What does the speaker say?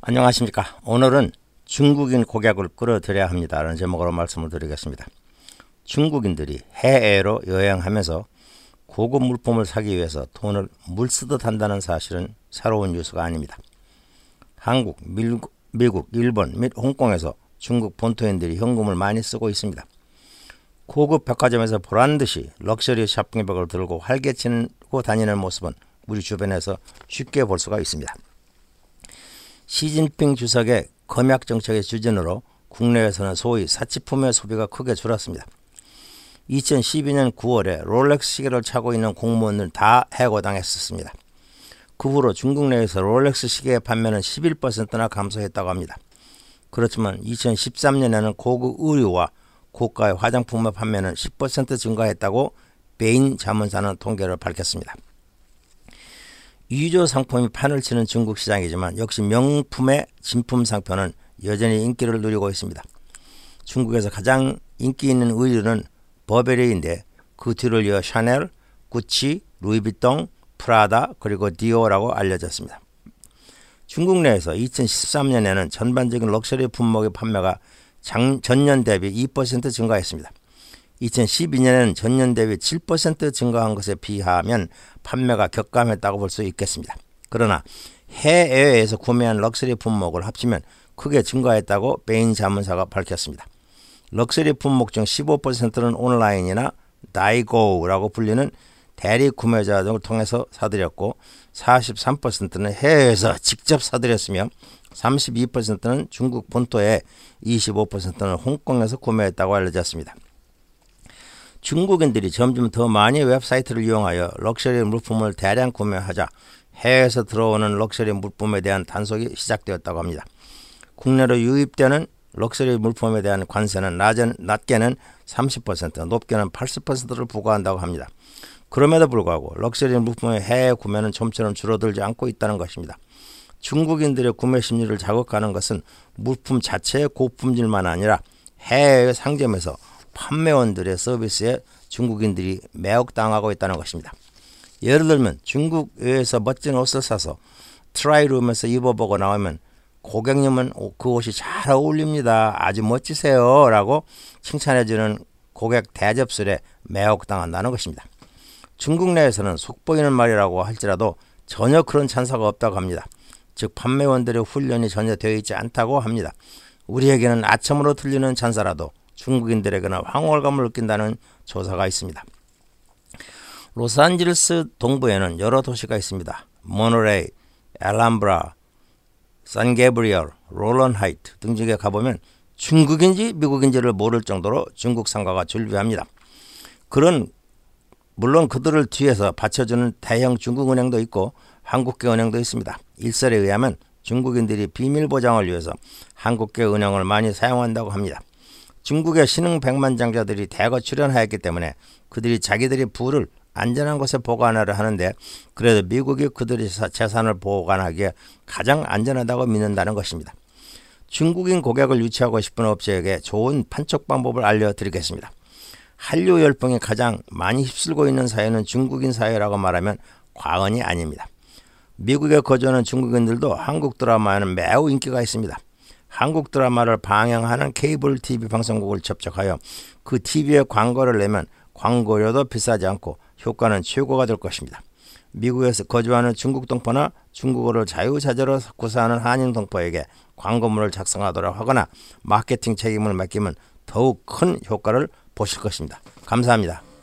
안녕하십니까. 오늘은 중국인 고객을 끌어들여야 합니다 라는 제목으로 말씀을 드리겠습니다. 중국인들이 해외로 여행하면서 고급 물품을 사기 위해서 돈을 물쓰듯 한다는 사실은 새로운 뉴스가 아닙니다. 한국, 미국, 일본 및 홍콩에서 중국 본토인들이 현금을 많이 쓰고 있습니다. 고급 백화점에서 보란듯이 럭셔리 쇼핑백을 들고 활개치고 다니는 모습은 우리 주변에서 쉽게 볼 수가 있습니다. 시진핑 주석의 검약 정책의 추진으로 국내에서는 소위 사치품의 소비가 크게 줄었습니다. 2012년 9월에 롤렉스 시계를 차고 있는 공무원들 다 해고당했었습니다. 그 후로 중국 내에서 롤렉스 시계의 판매는 11%나 감소했다고 합니다. 그렇지만 2013년에는 고급 의류와 고가의 화장품의 판매는 10% 증가했다고 베인 자문사는 통계를 밝혔습니다. 위조 상품이 판을 치는 중국 시장이지만 역시 명품의 진품 상표는 여전히 인기를 누리고 있습니다. 중국에서 가장 인기 있는 의류는 버베리인데 그 뒤를 이어 샤넬, 구치, 루이비통, 프라다 그리고 디오라고 알려졌습니다. 중국 내에서 2013년에는 전반적인 럭셔리 품목의 판매가 전년 대비 2% 증가했습니다. 2012년에는 전년 대비 7% 증가한 것에 비하면 판매가 격감했다고 볼 수 있겠습니다. 그러나 해외에서 구매한 럭셔리 품목을 합치면 크게 증가했다고 베인 자문사가 밝혔습니다. 럭셔리 품목 중 15%는 온라인이나 다이고라고 불리는 대리 구매자 등을 통해서 사들였고 43%는 해외에서 직접 사들였으며 32%는 중국 본토에 25%는 홍콩에서 구매했다고 알려졌습니다. 중국인들이 점점 더 많이 웹사이트를 이용하여 럭셔리 물품을 대량 구매하자 해외에서 들어오는 럭셔리 물품에 대한 단속이 시작되었다고 합니다. 국내로 유입되는 럭셔리 물품에 대한 관세는 낮게는 30%, 높게는 80%를 부과한다고 합니다. 그럼에도 불구하고 럭셔리 물품의 해외 구매는 좀처럼 줄어들지 않고 있다는 것입니다. 중국인들의 구매 심리를 자극하는 것은 물품 자체의 고품질만 아니라 해외 상점에서 판매원들의 서비스에 중국인들이 매혹당하고 있다는 것입니다. 예를 들면 중국에서 멋진 옷을 사서 트라이룸에서 입어보고 나오면 고객님은 그 옷이 잘 어울립니다. 아주 멋지세요 라고 칭찬해주는 고객 대접술에 매혹당한다는 것입니다. 중국 내에서는 속보이는 말이라고 할지라도 전혀 그런 찬사가 없다고 합니다. 즉 판매원들의 훈련이 전혀 되어 있지 않다고 합니다. 우리에게는 아첨으로 들리는 찬사라도 중국인들에게는 황홀감을 느낀다는 조사가 있습니다. 로스앤젤레스 동부에는 여러 도시가 있습니다. 모노레이, 엘람브라, 산게브리얼, 롤런 하이트 등 지역에 가보면 중국인지 미국인지를 모를 정도로 중국 상가가 줄비합니다. 물론 그들을 뒤에서 받쳐주는 대형 중국은행도 있고 한국계 은행도 있습니다. 일설에 의하면 중국인들이 비밀 보장을 위해서 한국계 은행을 많이 사용한다고 합니다. 중국의 신흥 백만장자들이 대거 출연하였기 때문에 그들이 자기들의 부를 안전한 곳에 보관하려 하는데 그래도 미국이 그들의 재산을 보관하기에 가장 안전하다고 믿는다는 것입니다. 중국인 고객을 유치하고 싶은 업체에게 좋은 판촉 방법을 알려드리겠습니다. 한류 열풍이 가장 많이 휩쓸고 있는 사회는 중국인 사회라고 말하면 과언이 아닙니다. 미국에 거주하는 중국인들도 한국 드라마에는 매우 인기가 있습니다. 한국 드라마를 방영하는 케이블 TV 방송국을 접촉하여 그 TV에 광고를 내면 광고료도 비싸지 않고 효과는 최고가 될 것입니다. 미국에서 거주하는 중국 동포나 중국어를 자유자재로 구사하는 한인 동포에게 광고문을 작성하도록 하거나 마케팅 책임을 맡기면 더욱 큰 효과를 보실 것입니다. 감사합니다.